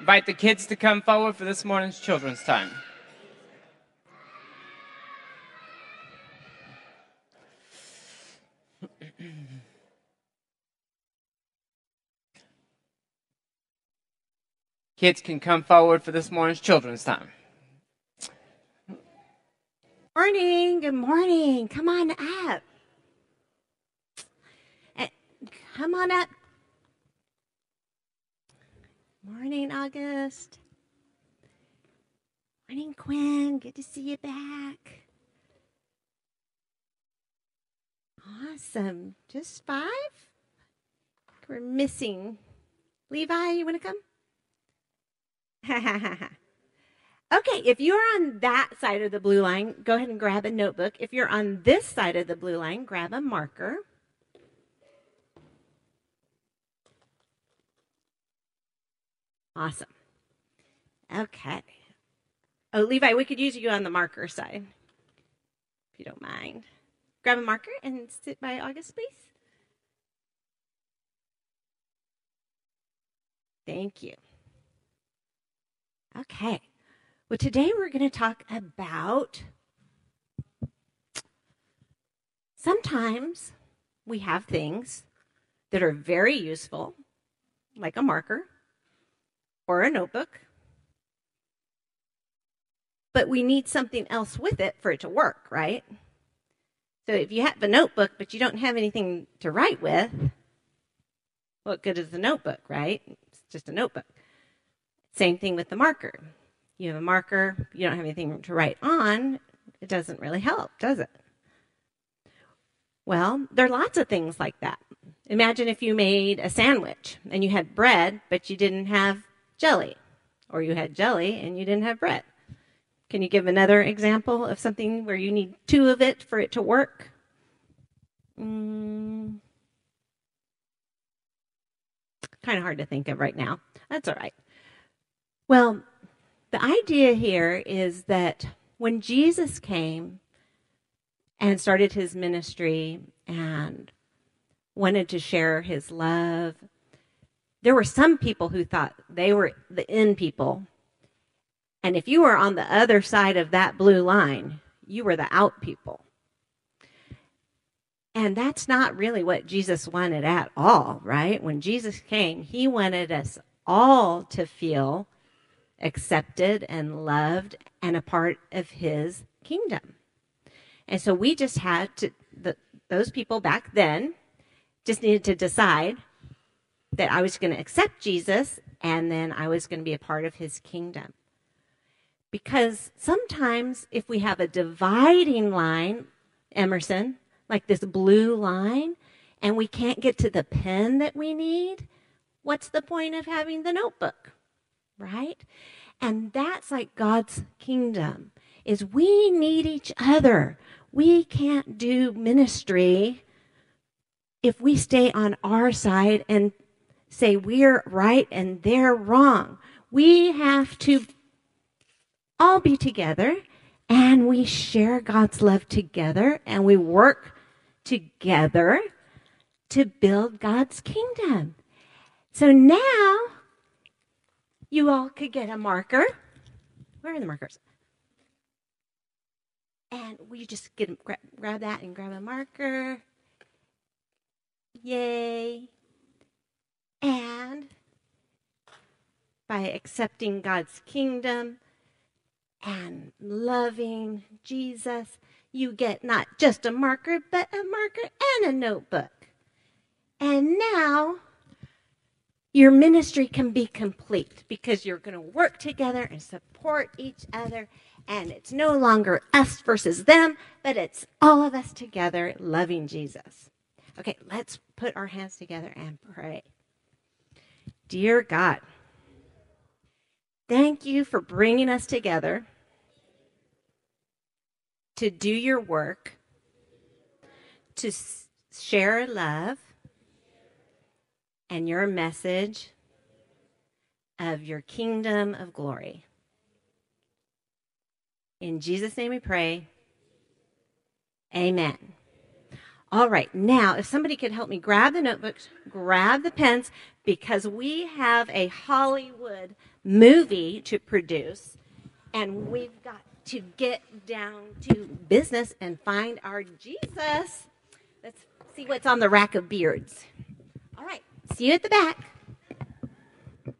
Invite the kids to come forward for this morning's children's time. Kids can come forward for this morning's children's time. Morning. Good morning. Come on up. Come on up. Morning, August. Morning, Quinn. Good to see you back. Awesome. Just 5? We're missing. Levi, you want to come? Okay, if you're on that side of the blue line, go ahead and grab a notebook. If you're on this side of the blue line, grab a marker. Awesome. Okay. Oh, Levi, we could use you on the marker side, if you don't mind. Grab a marker and sit by August, please. Thank you. Okay. Well, today we're going to talk about sometimes we have things that are very useful, like a marker or a notebook, but we need something else with it for it to work, right? So if you have a notebook, but you don't have anything to write with, what good is the notebook, right? It's just a notebook. Same thing with the marker. You have a marker, you don't have anything to write on, it doesn't really help, does it? Well, there are lots of things like that. Imagine if you made a sandwich and you had bread, but you didn't have jelly, or you had jelly and you didn't have bread. Can you give another example of something where you need 2 of it for it to work? Kind of hard to think of right now. That's all right. Well, the idea here is that when Jesus came and started his ministry and wanted to share his love, there were some people who thought they were the in people. And if you were on the other side of that blue line, you were the out people. And that's not really what Jesus wanted at all, right? When Jesus came, he wanted us all to feel accepted and loved and a part of his kingdom. And so we just had to, those people back then just needed to decide that I was going to accept Jesus and then I was going to be a part of his kingdom. Because sometimes if we have a dividing line, Emerson, like this blue line, and we can't get to the pen that we need, what's the point of having the notebook, right? And that's like God's kingdom, is we need each other. We can't do ministry if we stay on our side and say we're right and they're wrong. We have to all be together and we share God's love together and we work together to build God's kingdom. So now you all could get a marker. Where are the markers? And we just grab that and grab a marker. Yay. And by accepting God's kingdom and loving Jesus, you get not just a marker, but a marker and a notebook. And now your ministry can be complete because you're going to work together and support each other. And it's no longer us versus them, but it's all of us together loving Jesus. Okay, let's put our hands together and pray. Dear God, thank you for bringing us together to do your work, to share love and your message of your kingdom of glory. In Jesus' name we pray. Amen. All right, now if somebody could help me grab the notebooks, grab the pens, because we have a Hollywood movie to produce, and we've got to get down to business and find our Jesus. Let's see what's on the rack of beards. All right, see you at the back.